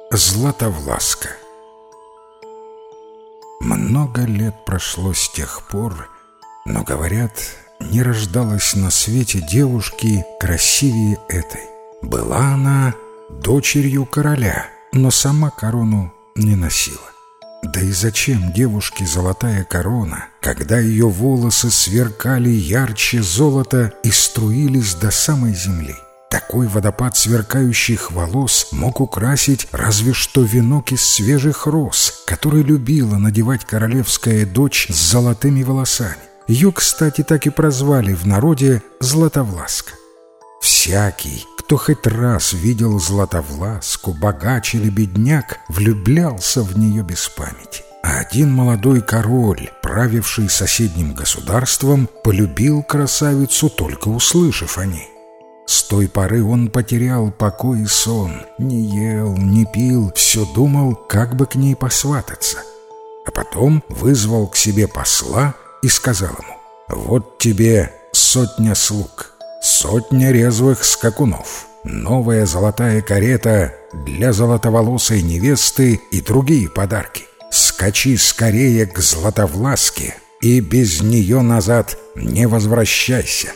Златовласка. Много лет прошло с тех пор, но, говорят, не рождалась на свете девушки красивее этой. Была она дочерью короля, но сама корону не носила. Да и зачем девушке золотая корона, когда ее волосы сверкали ярче золота и струились до самой земли? Такой водопад сверкающих волос мог украсить разве что венок из свежих роз, который любила надевать королевская дочь с золотыми волосами. Ее, кстати, так и прозвали в народе Златовласка. Всякий, кто хоть раз видел Златовласку, богач или бедняк, влюблялся в нее без памяти. А один молодой король, правивший соседним государством, полюбил красавицу, только услышав о ней. С той поры он потерял покой и сон, не ел, не пил, все думал, как бы к ней посвататься. А потом вызвал к себе посла и сказал ему: «Вот тебе 100 слуг, 100 резвых скакунов, новая золотая карета для золотоволосой невесты и другие подарки. Скачи скорее к Златовласке и без нее назад не возвращайся».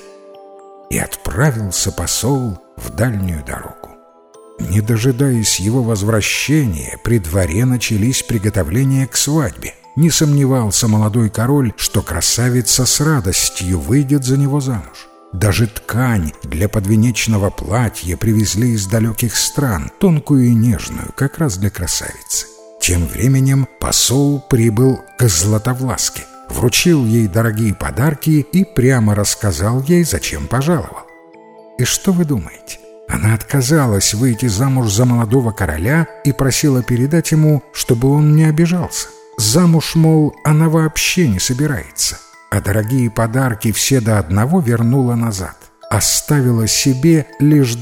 И отправился посол в дальнюю дорогу. Не дожидаясь его возвращения, при дворе начались приготовления к свадьбе. Не сомневался молодой король, что красавица с радостью выйдет за него замуж. Даже ткань для подвенечного платья привезли из далеких стран, тонкую и нежную, как раз для красавицы. Тем временем посол прибыл к Златовласке, вручил ей дорогие подарки и прямо рассказал ей, зачем пожаловал. И что вы думаете? Она отказалась выйти замуж за молодого короля и просила передать ему, чтобы он не обижался. Замуж, мол, она вообще не собирается, а дорогие подарки все до одного вернула назад. Оставила себе лишь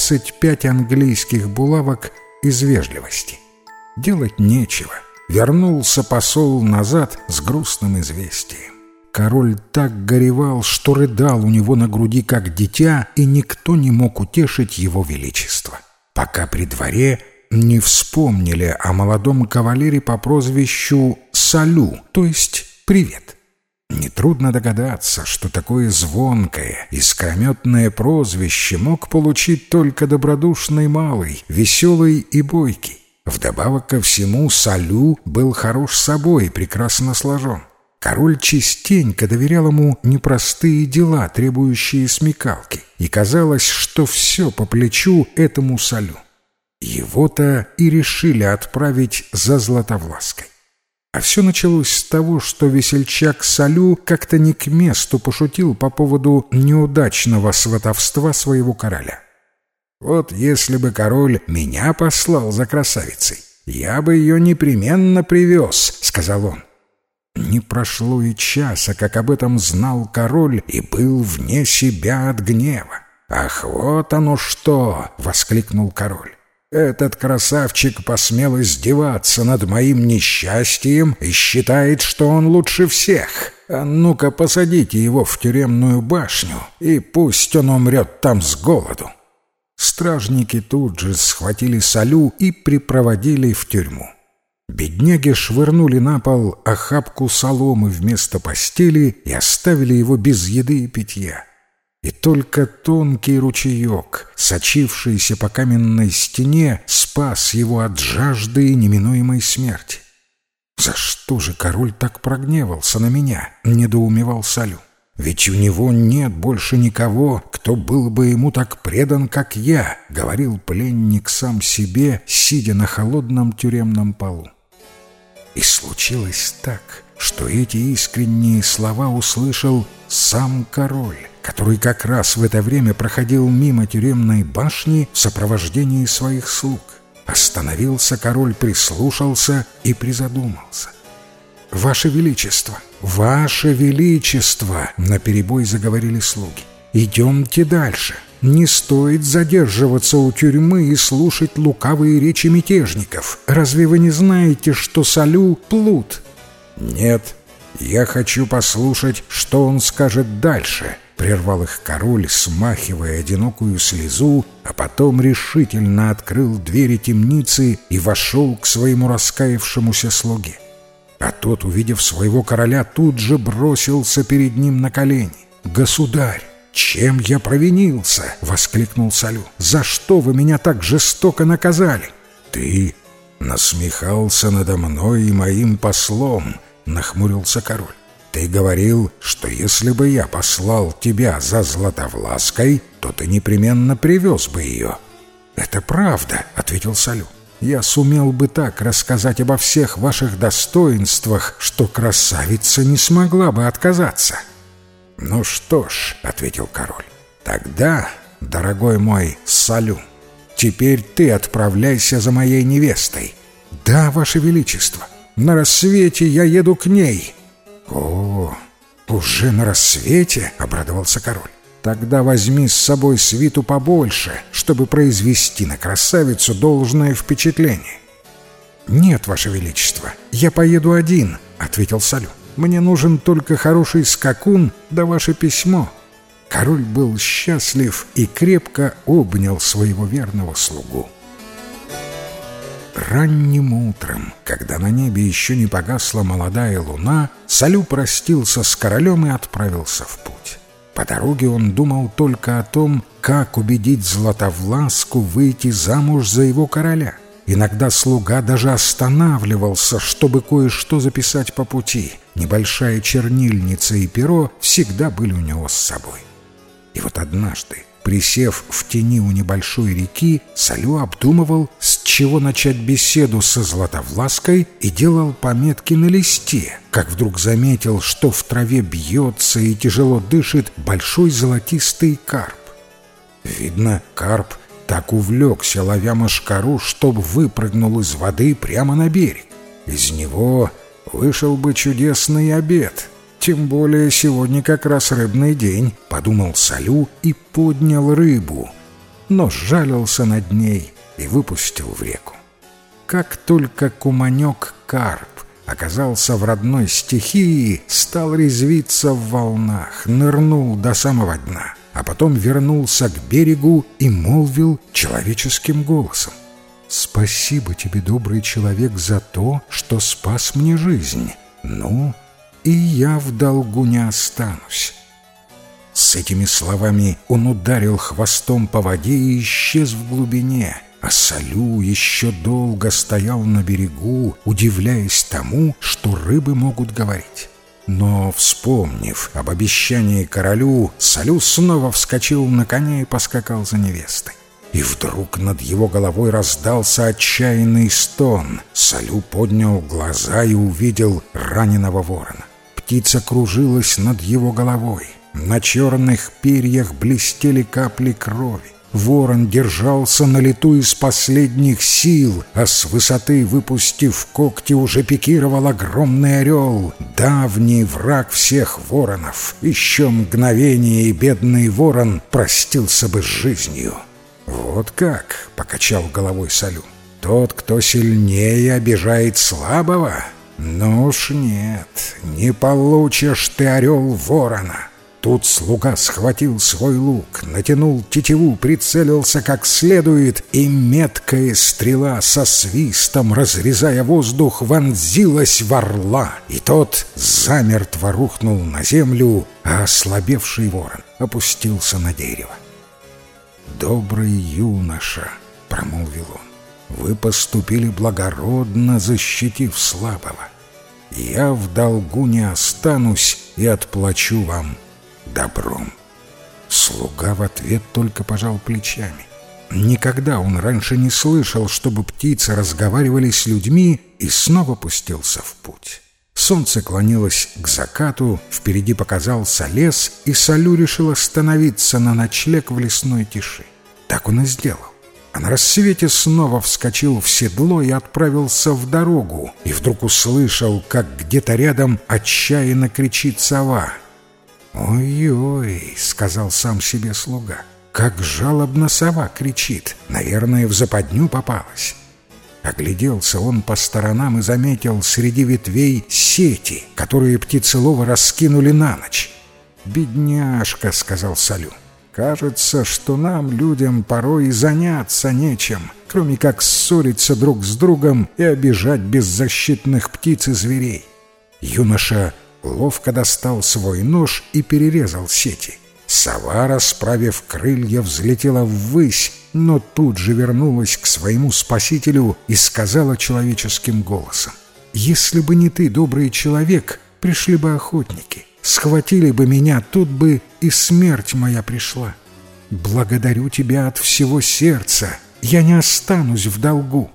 25 английских булавок из вежливости. Делать нечего. Вернулся посол назад с грустным известием. Король так горевал, что рыдал у него на груди, как дитя, и никто не мог утешить его величество, пока при дворе не вспомнили о молодом кавалере по прозвищу Салю, то есть «Привет». Нетрудно догадаться, что такое звонкое, искрометное прозвище мог получить только добродушный малый, веселый и бойкий. Вдобавок ко всему, Салю был хорош собой, прекрасно сложен. Король частенько доверял ему непростые дела, требующие смекалки, и казалось, что все по плечу этому Салю. Его-то и решили отправить за Златовлаской. А все началось с того, что весельчак Салю как-то не к месту пошутил по поводу неудачного сватовства своего короля. «Вот если бы король меня послал за красавицей, я бы ее непременно привез», — сказал он. Не прошло и часа, как об этом знал король и был вне себя от гнева. «Ах, вот оно что!» — воскликнул король. «Этот красавчик посмел издеваться над моим несчастьем и считает, что он лучше всех. А ну-ка посадите его в тюремную башню, и пусть он умрет там с голоду». Стражники тут же схватили Салю и припроводили в тюрьму. Бедняги швырнули на пол охапку соломы вместо постели и оставили его без еды и питья. И только тонкий ручеек, сочившийся по каменной стене, спас его от жажды и неминуемой смерти. «За что же король так прогневался на меня?» — недоумевал Салю. «Ведь у него нет больше никого, кто был бы ему так предан, как я», — говорил пленник сам себе, сидя на холодном тюремном полу. И случилось так, что эти искренние слова услышал сам король, который как раз в это время проходил мимо тюремной башни в сопровождении своих слуг. Остановился король, прислушался и призадумался. «Ваше Величество! Ваше Величество!» — наперебой заговорили слуги. «Идемте дальше. Не стоит задерживаться у тюрьмы и слушать лукавые речи мятежников. Разве вы не знаете, что Салю — плут?» «Нет, я хочу послушать, что он скажет дальше», — прервал их король, смахивая одинокую слезу, а потом решительно открыл двери темницы и вошел к своему раскаявшемуся слуге. А тот, увидев своего короля, тут же бросился перед ним на колени. «Государь, чем я провинился?» — воскликнул Салю. «За что вы меня так жестоко наказали?» «Ты насмехался надо мной и моим послом», — нахмурился король. «Ты говорил, что если бы я послал тебя за Златовлаской, то ты непременно привез бы ее». «Это правда», — ответил Салю. «Я сумел бы так рассказать обо всех ваших достоинствах, что красавица не смогла бы отказаться». «Ну что ж», — ответил король, — «тогда, дорогой мой Салю, теперь ты отправляйся за моей невестой». «Да, ваше величество, на рассвете я еду к ней». «О, уже на рассвете?» — обрадовался король. «Тогда возьми с собой свиту побольше, чтобы произвести на красавицу должное впечатление». «Нет, ваше величество, я поеду один», — ответил Салю. «Мне нужен только хороший скакун да ваше письмо». Король был счастлив и крепко обнял своего верного слугу. Ранним утром, когда на небе еще не погасла молодая луна, Салю простился с королем и отправился в путь. По дороге он думал только о том, как убедить Златовласку выйти замуж за его короля. Иногда слуга даже останавливался, чтобы кое-что записать по пути. Небольшая чернильница и перо всегда были у него с собой. И вот однажды, присев в тени у небольшой реки, Салю обдумывал, с чего начать беседу со Златовлаской, и делал пометки на листе, как вдруг заметил, что в траве бьется и тяжело дышит большой золотистый карп. Видно, карп так увлекся, ловя мошкару, что выпрыгнул из воды прямо на берег. Из него вышел бы чудесный обед. «Тем более сегодня как раз рыбный день», — подумал Салю и поднял рыбу, но сжалился над ней и выпустил в реку. Как только куманек-карп оказался в родной стихии, стал резвиться в волнах, нырнул до самого дна, а потом вернулся к берегу и молвил человеческим голосом: «Спасибо тебе, добрый человек, за то, что спас мне жизнь. Ну, и я в долгу не останусь». С этими словами он ударил хвостом по воде и исчез в глубине, а Салю еще долго стоял на берегу, удивляясь тому, что рыбы могут говорить. Но, вспомнив об обещании королю, Салю снова вскочил на коня и поскакал за невестой. И вдруг над его головой раздался отчаянный стон. Салю поднял глаза и увидел раненого ворона. Птица кружилась над его головой. На черных перьях блестели капли крови. Ворон держался на лету из последних сил, а с высоты, выпустив когти, уже пикировал огромный орел, давний враг всех воронов. Еще мгновение, и бедный ворон простился бы с жизнью. «Вот как!» — покачал головой Салю. «Тот, кто сильнее, обижает слабого? Ну уж нет, не получишь ты, орел, ворона!» Тут слуга схватил свой лук, натянул тетиву, прицелился как следует, и меткая стрела со свистом, разрезая воздух, вонзилась в орла, и тот замертво рухнул на землю, а ослабевший ворон опустился на дерево. «Добрый юноша», — промолвил он, — «вы поступили благородно, защитив слабого. Я в долгу не останусь и отплачу вам добром». Слуга в ответ только пожал плечами. Никогда он раньше не слышал, чтобы птицы разговаривали с людьми, и снова пустился в путь. Солнце клонилось к закату, впереди показался лес, и Салю решил остановиться на ночлег в лесной тиши. Так он и сделал. А на рассвете снова вскочил в седло и отправился в дорогу, и вдруг услышал, как где-то рядом отчаянно кричит сова. «Ой-ой», — сказал сам себе слуга, — «как жалобно сова кричит, наверное, в западню попалась». Огляделся он по сторонам и заметил среди ветвей сети, которые птицеловы раскинули на ночь. «Бедняжка», — сказал Салю. «Кажется, что нам, людям, порой и заняться нечем, кроме как ссориться друг с другом и обижать беззащитных птиц и зверей». Юноша ловко достал свой нож и перерезал сети. Сова, расправив крылья, взлетела ввысь, но тут же вернулась к своему спасителю и сказала человеческим голосом: «Если бы не ты, добрый человек, пришли бы охотники, схватили бы меня, тут бы и смерть моя пришла. Благодарю тебя от всего сердца, я не останусь в долгу».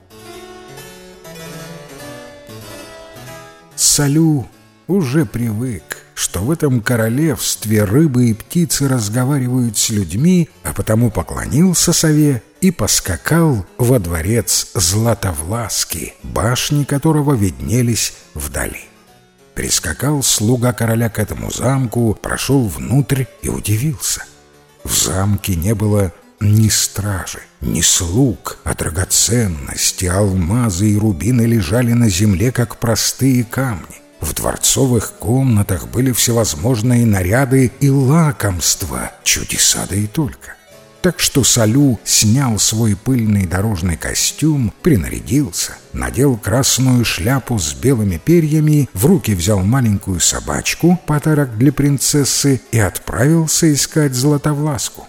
Салю уже привык, что в этом королевстве рыбы и птицы разговаривают с людьми, а потому поклонился сове и поскакал во дворец Златовласки, башни которого виднелись вдали. Прискакал слуга короля к этому замку, прошел внутрь и удивился. В замке не было ни стражи, ни слуг, а драгоценности, алмазы и рубины лежали на земле, как простые камни. В дворцовых комнатах были всевозможные наряды и лакомства, чудеса да и только. Так что Салю снял свой пыльный дорожный костюм, принарядился, надел красную шляпу с белыми перьями, в руки взял маленькую собачку, подарок для принцессы, и отправился искать Златовласку.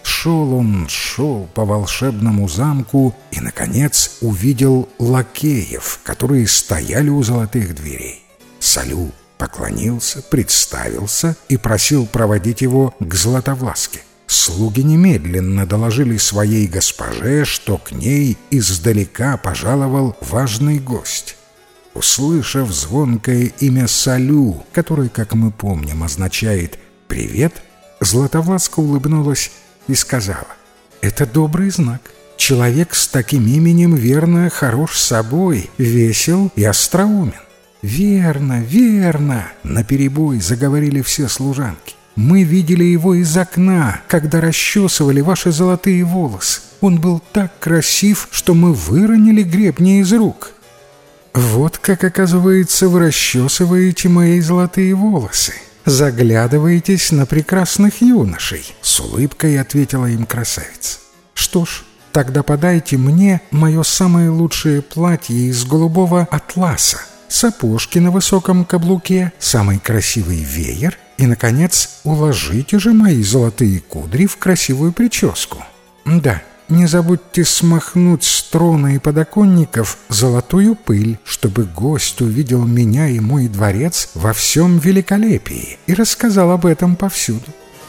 Шел по волшебному замку и, наконец, увидел лакеев, которые стояли у золотых дверей. Салю поклонился, представился и просил проводить его к Златовласке. Слуги немедленно доложили своей госпоже, что к ней издалека пожаловал важный гость. Услышав звонкое имя Салю, которое, как мы помним, означает «привет», Златовласка улыбнулась и сказала: «Это добрый знак. Человек с таким именем, верно, хорош собой, весел и остроумен». «Верно, верно!» — наперебой заговорили все служанки. «Мы видели его из окна, когда расчесывали ваши золотые волосы. Он был так красив, что мы выронили гребни из рук». «Вот как, оказывается, вы расчесываете мои золотые волосы. Заглядываетесь на прекрасных юношей», — с улыбкой ответила им красавица. «Что ж, тогда подайте мне мое самое лучшее платье из голубого атласа, сапожки на высоком каблуке, самый красивый веер и, наконец, уложите же мои золотые кудри в красивую прическу. Да, не забудьте смахнуть с трона и подоконников золотую пыль, чтобы гость увидел меня и мой дворец во всем великолепии и рассказал об этом повсюду».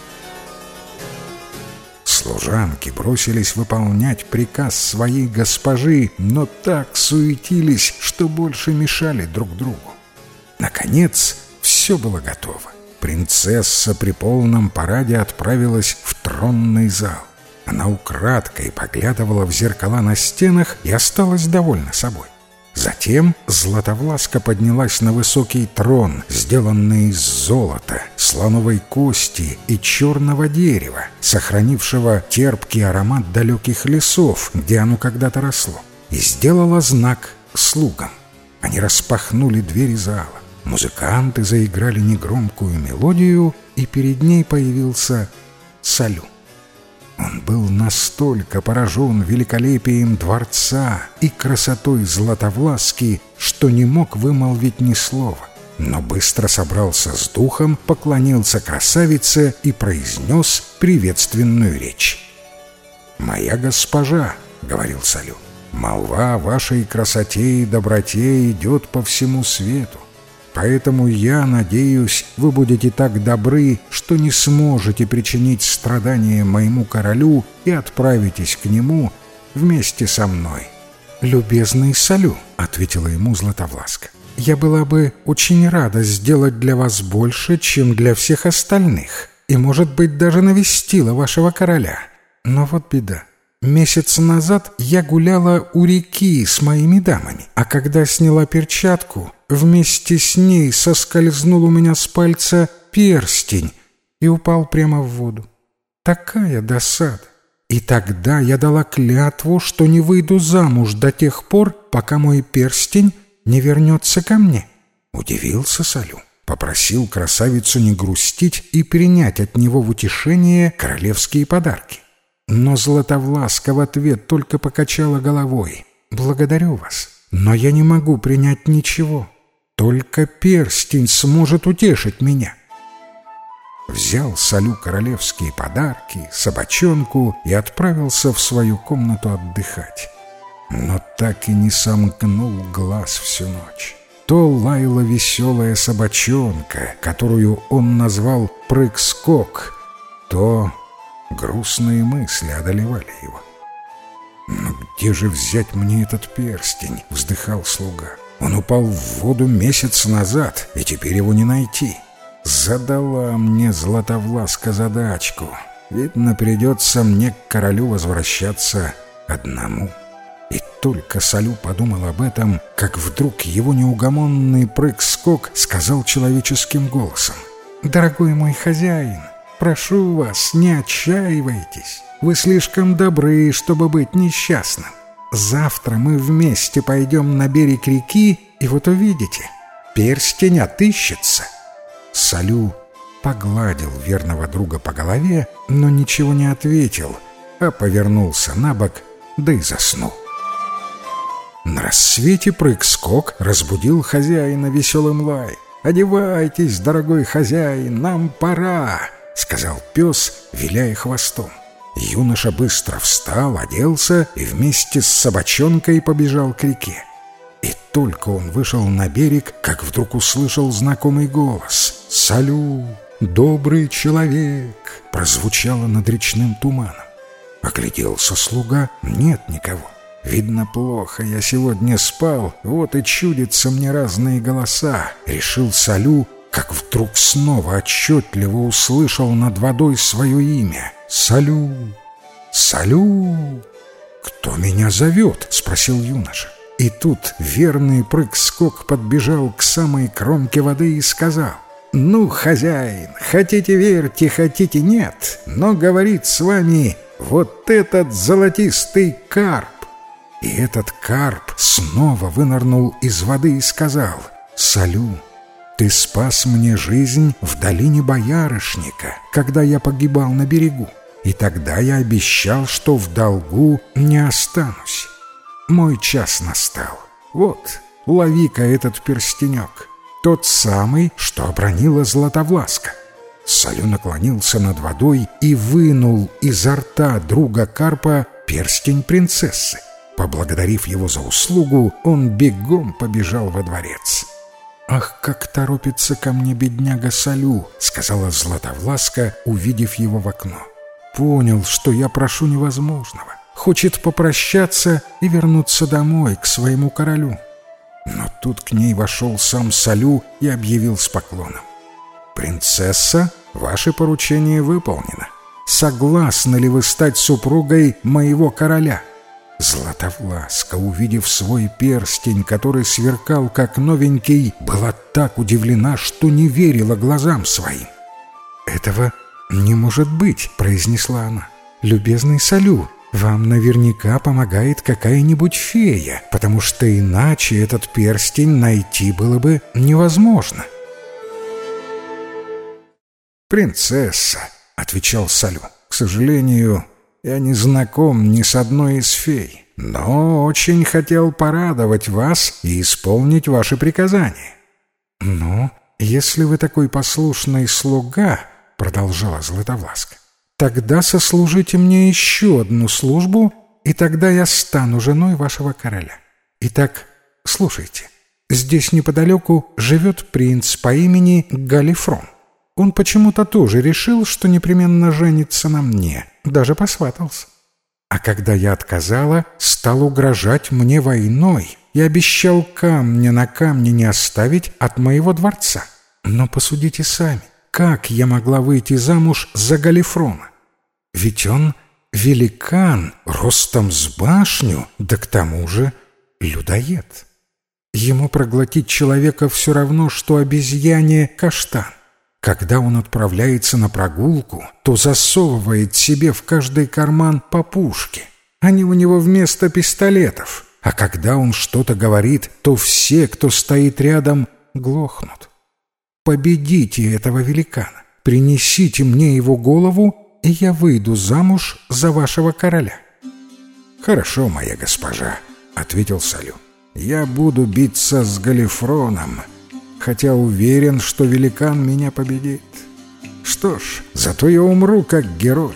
Служанки бросились выполнять приказ своей госпожи, но так суетились, что больше мешали друг другу. Наконец, все было готово. Принцесса при полном параде отправилась в тронный зал. Она украдкой поглядывала в зеркала на стенах и осталась довольна собой. Затем Златовласка поднялась на высокий трон, сделанный из золота, слоновой кости и черного дерева, сохранившего терпкий аромат далеких лесов, где оно когда-то росло, и сделала знак слугам. Они распахнули двери зала. Музыканты заиграли негромкую мелодию, и перед ней появился Салю. Он был настолько поражен великолепием дворца и красотой Златовласки, что не мог вымолвить ни слова, но быстро собрался с духом, поклонился красавице и произнес приветственную речь. «Моя госпожа», — говорил Салю, — «молва о вашей красоте и доброте идет по всему свету. Поэтому я надеюсь, вы будете так добры, что не сможете причинить страдания моему королю и отправитесь к нему вместе со мной». «Любезный Салю», — ответила ему Златовласка, — «я была бы очень рада сделать для вас больше, чем для всех остальных, и, может быть, даже навестила вашего короля. Но вот беда. Месяц назад я гуляла у реки с моими дамами, а когда сняла перчатку, вместе с ней соскользнул у меня с пальца перстень и упал прямо в воду. Такая досада! И тогда я дала клятву, что не выйду замуж до тех пор, пока мой перстень не вернется ко мне». Удивился Салю. попросил красавицу не грустить и принять от него в утешение королевские подарки. Но Златовласка в ответ только покачала головой. «Благодарю вас, но я не могу принять ничего. Только перстень сможет утешить меня». Взял Салю королевские подарки, собачонку и отправился в свою комнату отдыхать. Но так и не сомкнул глаз всю ночь. То лаяла веселая собачонка, которую он назвал Прыг-скок, то грустные мысли одолевали его. «Но где же взять мне этот перстень?» — вздыхал слуга. «Он упал в воду месяц назад, и теперь его не найти. Задала мне Златовласка задачку. Видно, придется мне к королю возвращаться одному». И только Салю подумал об этом, как вдруг его неугомонный Прыг-скок сказал человеческим голосом: «Дорогой мой хозяин, прошу вас, не отчаивайтесь. Вы слишком добры, чтобы быть несчастным. Завтра мы вместе пойдем на берег реки, и вот увидите, перстень отыщется». Салю погладил верного друга по голове, но ничего не ответил, а повернулся на бок, да и заснул. На рассвете Прыг-скок разбудил хозяина веселым лаем. «Одевайтесь, дорогой хозяин, нам пора», — сказал пес, виляя хвостом. Юноша быстро встал, оделся и вместе с собачонкой побежал к реке. И только он вышел на берег, как вдруг услышал знакомый голос. «Салю, добрый человек!» прозвучало над речным туманом. Огляделся слуга, нет никого. «Видно, плохо я сегодня спал, вот и чудятся мне разные голоса», — решил Салю, как вдруг снова отчетливо услышал над водой свое имя. «Салю! Салю!» «Кто меня зовет?» — спросил юноша. И тут верный Прыг-скок подбежал к самой кромке воды и сказал: «Ну, хозяин, хотите верьте, хотите нет, но говорит с вами вот этот золотистый карп». И этот карп снова вынырнул из воды и сказал: «Салю, ты спас мне жизнь в долине Боярышника, когда я погибал на берегу, и тогда я обещал, что в долгу не останусь. Мой час настал. Вот, лови-ка этот перстенек, тот самый, что обронила Златовласка». Салю наклонился над водой и вынул изо рта друга карпа перстень принцессы. Поблагодарив его за услугу, он бегом побежал во дворец. «Ах, как торопится ко мне бедняга Салю!» — сказала Златовласка, увидев его в окно. «Понял, что я прошу невозможного. Хочет попрощаться и вернуться домой, к своему королю». Но тут к ней вошел сам Салю и объявил с поклоном: «Принцесса, ваше поручение выполнено. Согласны ли вы стать супругой моего короля?» Златовласка, увидев свой перстень, который сверкал как новенький, была так удивлена, что не верила глазам своим. «Этого не может быть», — произнесла она. «Любезный Салю, вам наверняка помогает какая-нибудь фея, потому что иначе этот перстень найти было бы невозможно». «Принцесса», — отвечал Салю, — «к сожалению, я не знаком ни с одной из фей, но очень хотел порадовать вас и исполнить ваши приказания». «Ну, если вы такой послушный слуга, — продолжала Златовласка, — тогда сослужите мне еще одну службу, и тогда я стану женой вашего короля. Итак, слушайте, здесь неподалеку живет принц по имени Галифрон. Он почему-то тоже решил, что непременно женится на мне, даже посватался. А когда я отказала, стал угрожать мне войной и обещал камня на камне не оставить от моего дворца. Но посудите сами, как я могла выйти замуж за Галифрона? Ведь он великан, ростом с башню, да к тому же людоед. Ему проглотить человека все равно, что обезьяне каштан. Когда он отправляется на прогулку, то засовывает себе в каждый карман по пушке. Они у него вместо пистолетов. А когда он что-то говорит, то все, кто стоит рядом, глохнут. победите этого великана, принесите мне его голову, и я выйду замуж за вашего короля». «Хорошо, моя госпожа», — ответил Салю. «Я буду биться с Галифроном, хотя уверен, что великан меня победит. Что ж, зато я умру как герой».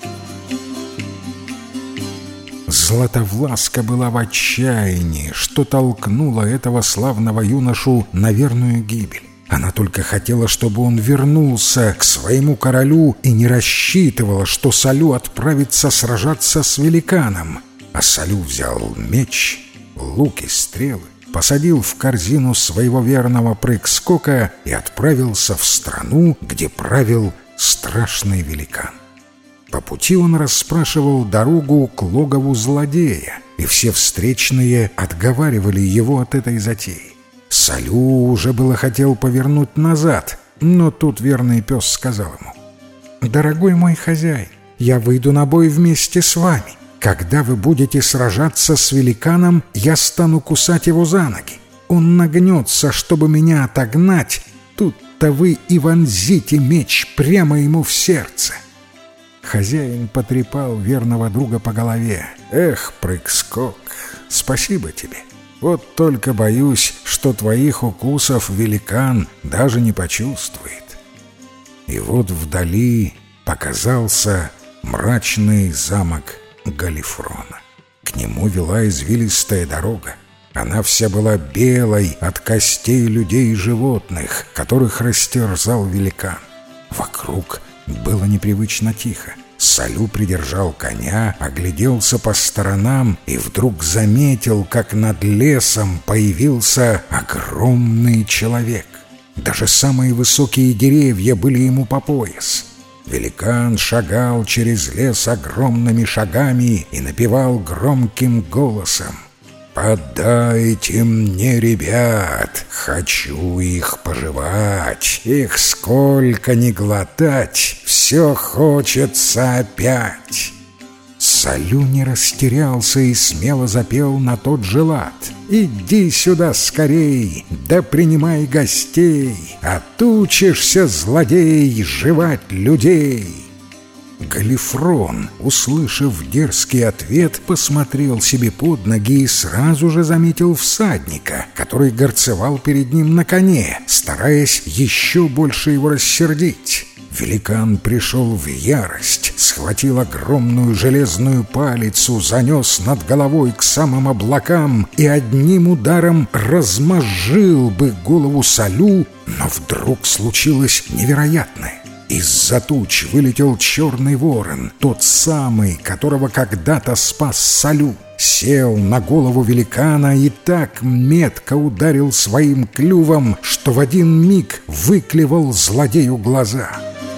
Златовласка была в отчаянии, что толкнуло этого славного юношу на верную гибель. Она только хотела, чтобы он вернулся к своему королю, и не рассчитывала, что Салю отправится сражаться с великаном. А Салю взял меч, лук и стрелы, посадил в корзину своего верного прыг-скока и отправился в страну, где правил страшный великан. По пути он расспрашивал дорогу к логову злодея, и все встречные отговаривали его от этой затеи. Салю уже было хотел повернуть назад, но тут верный пес сказал ему: «Дорогой мой хозяин, я выйду на бой вместе с вами. Когда вы будете сражаться с великаном, я стану кусать его за ноги. Он нагнется, чтобы меня отогнать. Тут-то вы и вонзите меч прямо ему в сердце». Хозяин потрепал верного друга по голове. «Эх, прыг-скок, спасибо тебе. Вот только боюсь, что твоих укусов великан даже не почувствует». И вот вдали показался мрачный замок Галифрона. К нему вела извилистая дорога. Она вся была белой от костей людей и животных, которых растерзал великан. Вокруг было непривычно тихо. Салю придержал коня, огляделся по сторонам и вдруг заметил, как над лесом появился огромный человек. Даже самые высокие деревья были ему по пояс. Великан шагал через лес огромными шагами и напевал громким голосом: «Подайте мне ребят, хочу их пожевать, их сколько ни глотать, все хочется опять». Салю не растерялся и смело запел на тот же лад: «Иди сюда скорей, да принимай гостей, отучишься, злодей, жевать людей». Галифрон, услышав дерзкий ответ, посмотрел себе под ноги и сразу же заметил всадника, который горцевал перед ним на коне, стараясь еще больше его рассердить. Великан пришел в ярость, схватил огромную железную палицу, занес над головой к самым облакам и одним ударом размозжил бы голову Салю, но вдруг случилось невероятное. Из-за туч вылетел черный ворон, тот самый, которого когда-то спас Салю, сел на голову великана и так метко ударил своим клювом, что в один миг выклевал злодею глаза.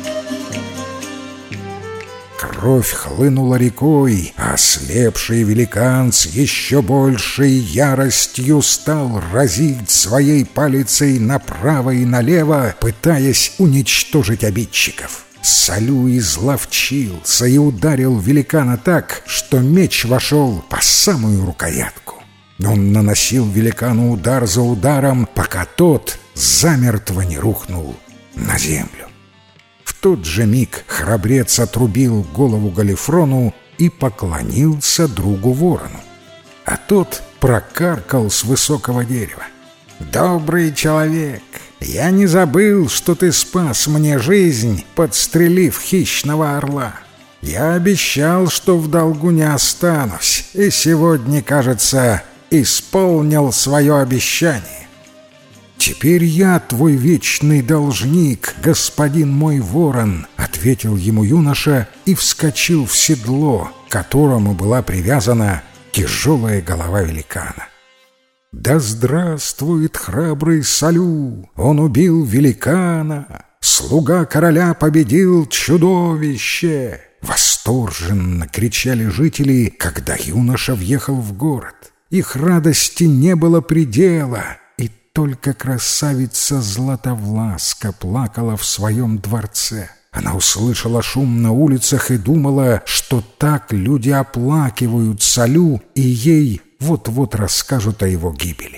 Кровь хлынула рекой, а ослепший великан с еще большей яростью стал разить своей палицей направо и налево, пытаясь уничтожить обидчиков. Салю изловчился и ударил великана так, что меч вошел по самую рукоятку. Он наносил великану удар за ударом, пока тот замертво не рухнул на землю. В тот же миг храбрец отрубил голову Галифрону и поклонился другу ворону. А тот прокаркал с высокого дерева: «Добрый человек, я не забыл, что ты спас мне жизнь, подстрелив хищного орла. Я обещал, что в долгу не останусь, и сегодня, кажется, исполнил свое обещание. «Теперь я твой вечный должник, господин мой ворон», — ответил ему юноша и вскочил в седло, к которому была привязана тяжелая голова великана. «Да здравствует храбрый Салю! Он убил великана! Слуга короля победил чудовище!» Восторженно кричали жители, когда юноша въехал в город. Их радости не было предела. Только красавица Златовласка плакала в своем дворце. Она услышала шум на улицах и думала, что так люди оплакивают Салю, и ей вот-вот расскажут о его гибели.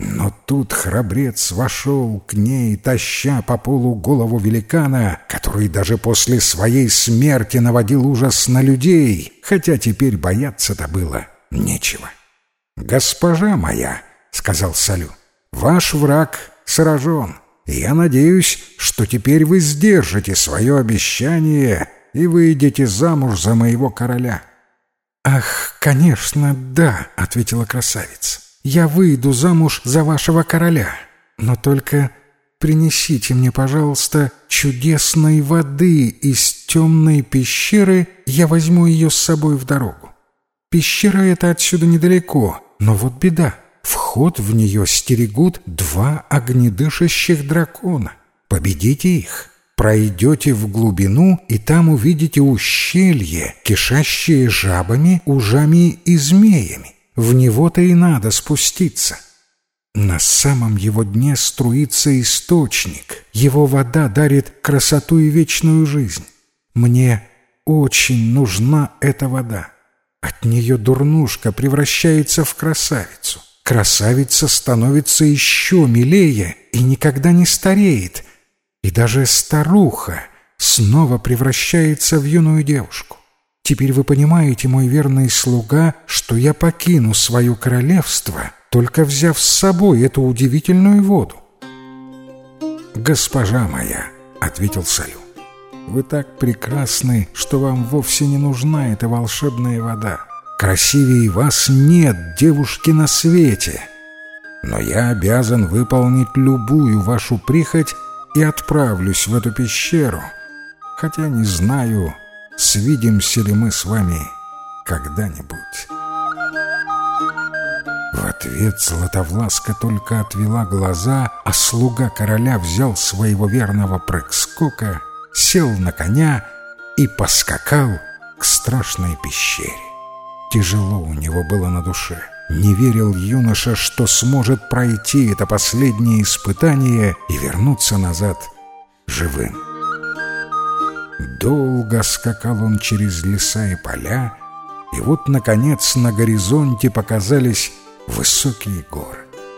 Но тут храбрец вошел к ней, таща по полу голову великана, который даже после своей смерти наводил ужас на людей, хотя теперь бояться-то было нечего. «Госпожа моя», — сказал Салю, — «ваш враг сражен, и я надеюсь, что теперь вы сдержите свое обещание и выйдете замуж за моего короля». «Ах, конечно, да», — ответила красавица. «Я выйду замуж за вашего короля, но только принесите мне, пожалуйста, чудесной воды из темной пещеры, я возьму ее с собой в дорогу. Пещера эта отсюда недалеко, но вот беда, вход в нее стерегут 2 огнедышащих дракона. Победите их, пройдете в глубину, и там увидите ущелье, кишащее жабами, ужами и змеями. В него-то и надо спуститься. На самом его дне струится источник. Его вода дарит красоту и вечную жизнь. Мне очень нужна эта вода. От нее дурнушка превращается в красавицу. Красавица становится еще милее и никогда не стареет. И даже старуха снова превращается в юную девушку. Теперь вы понимаете, мой верный слуга, что я покину свое королевство, только взяв с собой эту удивительную воду. «Госпожа моя», — ответил Салю, — «вы так прекрасны, что вам вовсе не нужна эта волшебная вода. Красивее вас нет девушки на свете. Но я обязан выполнить любую вашу прихоть и отправлюсь в эту пещеру, хотя не знаю, свидимся ли мы с вами когда-нибудь». В ответ Златовласка только отвела глаза, а слуга короля взял своего верного прыг-скока, сел на коня и поскакал к страшной пещере. Тяжело у него было на душе. Не верил юноша, что сможет пройти это последнее испытание и вернуться назад живым. Долго скакал он через леса и поля, и вот, наконец, на горизонте показались высокие горы.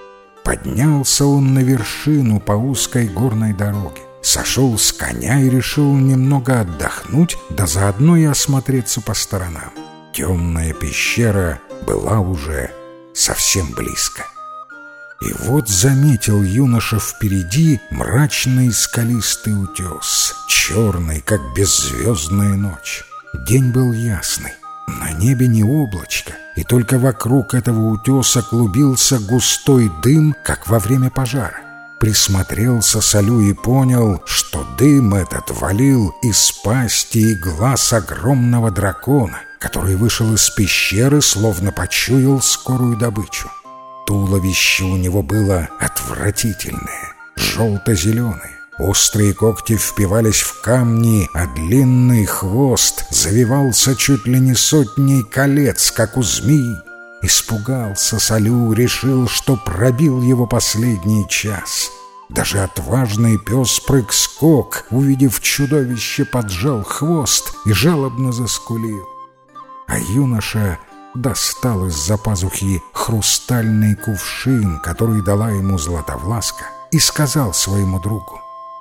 Поднялся он на вершину по узкой горной дороге, сошел с коня и решил немного отдохнуть, да заодно и осмотреться по сторонам. Темная пещера была уже совсем близко. И вот заметил юноша впереди мрачный скалистый утес, черный, как беззвездная ночь. День был ясный, на небе не облачко, и только вокруг этого утеса клубился густой дым, как во время пожара. Присмотрелся Салю и понял, что дым этот валил из пасти и глаз огромного дракона, который вышел из пещеры, словно почуял скорую добычу. Туловище у него было отвратительное, желто-зеленое. Острые когти впивались в камни, а длинный хвост завивался чуть ли не сотней колец, как у змеи. Испугался Салю, решил, что пробил его последний час. Даже отважный пес Прыг-скок, увидев чудовище, поджал хвост и жалобно заскулил. А юноша достал из-за пазухи хрустальный кувшин, который дала ему Златовласка, и сказал своему другу: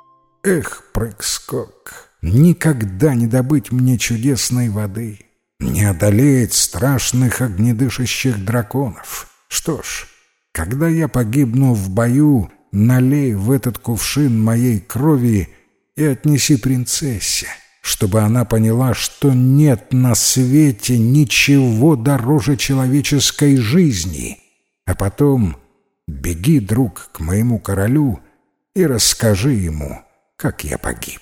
«Эх, Прыг-скок, никогда не добыть мне чудесной воды, не одолеть страшных огнедышащих драконов. Что ж, когда я погибну в бою, налей в этот кувшин моей крови и отнеси принцессе, чтобы она поняла, что нет на свете ничего дороже человеческой жизни. А потом беги, друг, к моему королю и расскажи ему, как я погиб».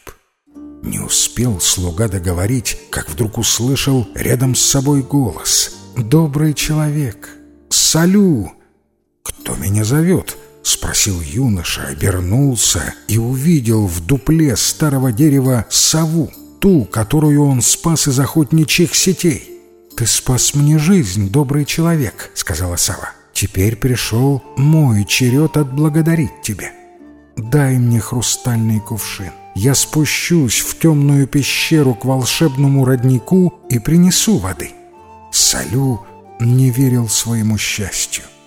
Не успел слуга договорить, как вдруг услышал рядом с собой голос: «Добрый человек, Салю!» «Кто меня зовет?» — спросил юноша, обернулся и увидел в дупле старого дерева сову, ту, которую он спас из охотничьих сетей. «Ты спас мне жизнь, добрый человек», — сказала сова. «Теперь пришел мой черед отблагодарить тебя. Дай мне хрустальный кувшин. Я спущусь в темную пещеру к волшебному роднику и принесу воды». Салю не верил своему счастью.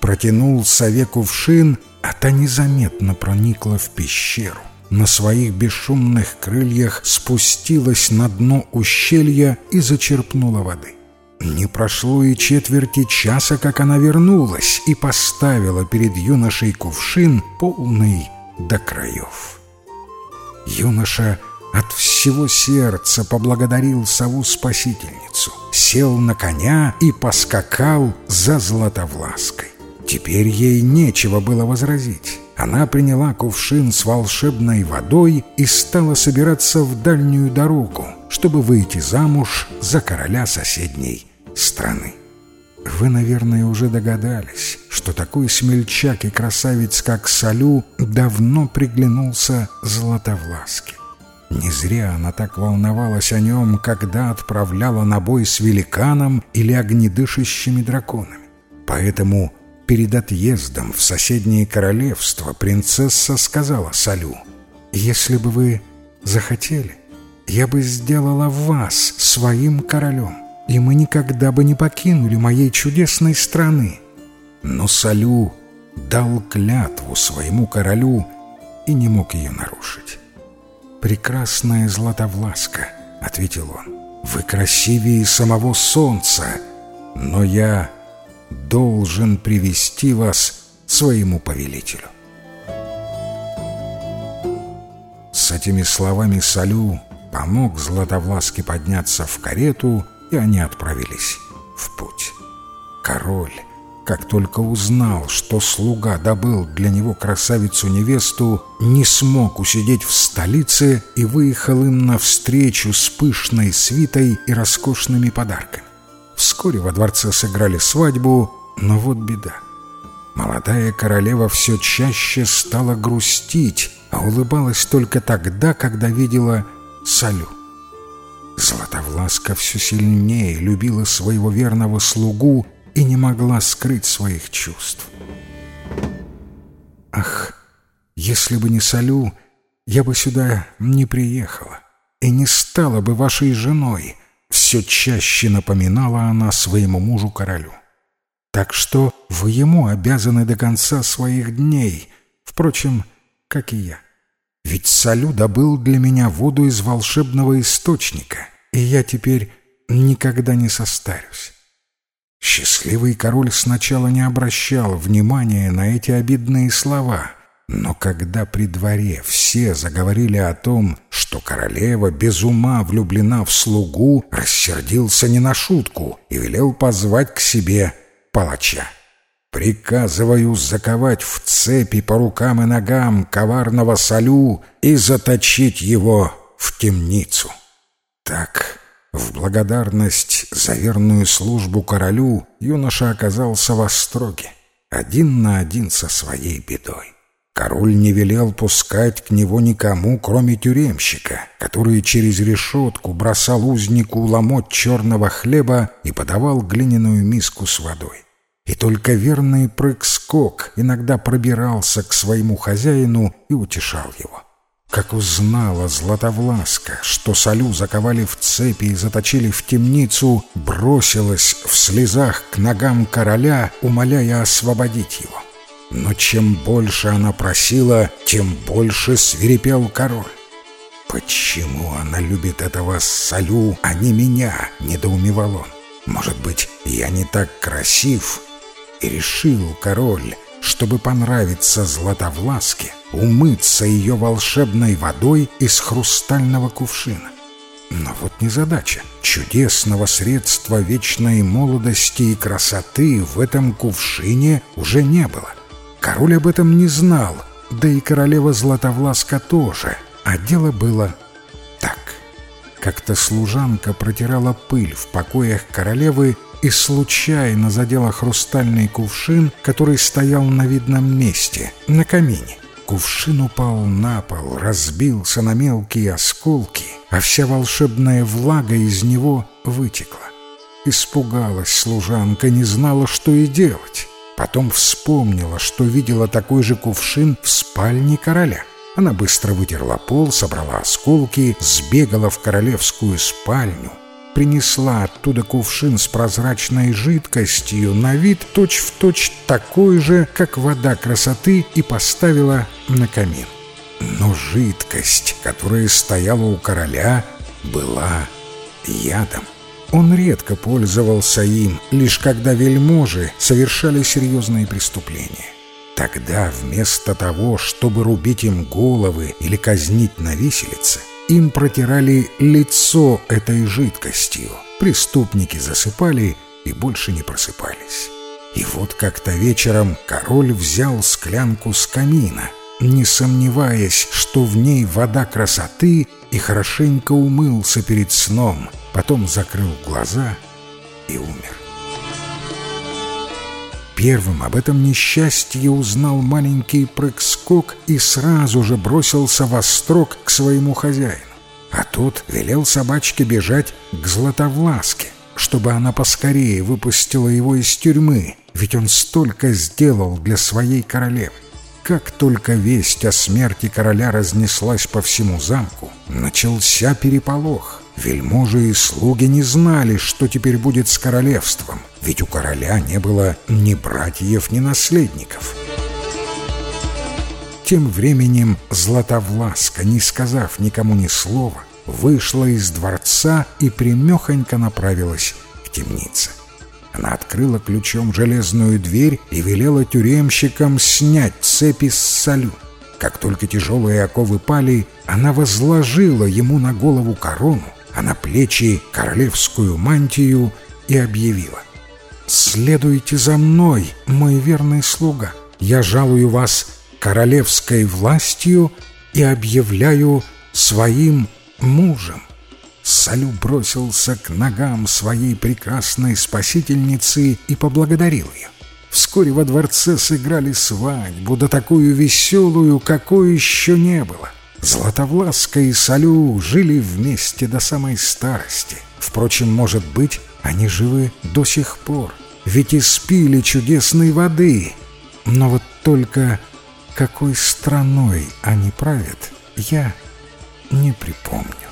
протянул сове кувшин, а та незаметно проникла в пещеру. На своих бесшумных крыльях спустилась на дно ущелья и зачерпнула воды. Не прошло и четверти часа, как она вернулась и поставила перед юношей кувшин, полный до краев. Юноша от всего сердца поблагодарил сову-спасительницу, сел на коня и поскакал за Златовлаской. Теперь ей нечего было возразить. Она приняла кувшин с волшебной водой и стала собираться в дальнюю дорогу, чтобы выйти замуж за короля соседней страны. Вы, наверное, уже догадались, что такой смельчак и красавец, как Салю, давно приглянулся Златовласке. Не зря она так волновалась о нем, когда отправляла на бой с великаном или огнедышащими драконами. Поэтому перед отъездом в соседнее королевство принцесса сказала Салю: «Если бы вы захотели, я бы сделала вас своим королем, и мы никогда бы не покинули моей чудесной страны». Но Салю дал клятву своему королю и не мог ее нарушить. «Прекрасная Златовласка», — ответил он, — «вы красивее самого солнца, но я должен привести вас своему повелителю». С этими словами Салю помог Златовласке подняться в карету, и они отправились в путь. Король, как только узнал, что слуга добыл для него красавицу-невесту, не смог усидеть в столице и выехал им навстречу с пышной свитой и роскошными подарками. Вскоре во дворце сыграли свадьбу, но вот беда. Молодая королева все чаще стала грустить, а улыбалась только тогда, когда видела Салю. Златовласка все сильнее любила своего верного слугу и не могла скрыть своих чувств. «Ах, если бы не Салю, я бы сюда не приехала и не стала бы вашей женой», — все чаще напоминала она своему мужу-королю. «Так что вы ему обязаны до конца своих дней, впрочем, как и я. Ведь Салю добыл для меня воду из волшебного источника, и я теперь никогда не состарюсь». Счастливый король сначала не обращал внимания на эти обидные слова, но когда при дворе все заговорили о том, что королева без ума влюблена в слугу, рассердился не на шутку и велел позвать к себе палача. «Приказываю заковать в цепи по рукам и ногам коварного Салю и заточить его в темницу». Так, в благодарность за верную службу королю, юноша оказался в остроге, один на один со своей бедой. Король не велел пускать к него никому, кроме тюремщика, который через решетку бросал узнику ломоть черного хлеба и подавал глиняную миску с водой. И только верный прыг-скок иногда пробирался к своему хозяину и утешал его. Как узнала Златовласка, что Салю заковали в цепи и заточили в темницу, бросилась в слезах к ногам короля, умоляя освободить его. Но чем больше она просила, тем больше свирепел король. «Почему она любит этого Салю, а не меня?» — недоумевал он. «Может быть, я не так красив?» И решил король, чтобы понравиться Златовласке, умыться ее волшебной водой из хрустального кувшина. Но вот незадача. Чудесного средства вечной молодости и красоты в этом кувшине уже не было. Король об этом не знал, да и королева Златовласка тоже. А дело было так. Как-то служанка протирала пыль в покоях королевы и случайно задела хрустальный кувшин, который стоял на видном месте, на камине. Кувшин упал на пол, разбился на мелкие осколки, а вся волшебная влага из него вытекла. Испугалась служанка, не знала, что и делать. Потом вспомнила, что видела такой же кувшин в спальне короля. Она быстро вытерла пол, собрала осколки, сбегала в королевскую спальню принесла оттуда кувшин с прозрачной жидкостью, на вид точь-в-точь такой же, как вода красоты, и поставила на камин. Но жидкость, которая стояла у короля, была ядом. Он редко пользовался им, лишь когда вельможи совершали серьезные преступления. Тогда вместо того, чтобы рубить им головы или казнить на виселице, им протирали лицо этой жидкостью. Преступники засыпали и больше не просыпались. И вот как-то вечером король взял склянку с камина, не сомневаясь, что в ней вода красоты, и хорошенько умылся перед сном, потом закрыл глаза и умер. Первым об этом несчастье узнал маленький Прыг-скок и сразу же бросился восторг к своему хозяину. А тот велел собачке бежать к Златовласке, чтобы она поскорее выпустила его из тюрьмы, ведь он столько сделал для своей королевы. Как только весть о смерти короля разнеслась по всему замку, начался переполох. Вельможи и слуги не знали, что теперь будет с королевством, ведь у короля не было ни братьев, ни наследников. Тем временем Златовласка, не сказав никому ни слова, вышла из дворца и прямехонько направилась к темнице. Она открыла ключом железную дверь и велела тюремщикам снять цепи с Салю. Как только тяжелые оковы пали, она возложила ему на голову корону, а на плечи королевскую мантию и объявила: «Следуйте за мной, мой верный слуга. Я жалую вас королевской властью и объявляю своим мужем». Салю бросился к ногам своей прекрасной спасительницы и поблагодарил ее. Вскоре во дворце сыграли свадьбу, да такую веселую, какой еще не было. Златовласка и Салю жили вместе до самой старости. Впрочем, может быть, они живы до сих пор, ведь испили чудесной воды. Но вот только какой страной они правят, я не припомню.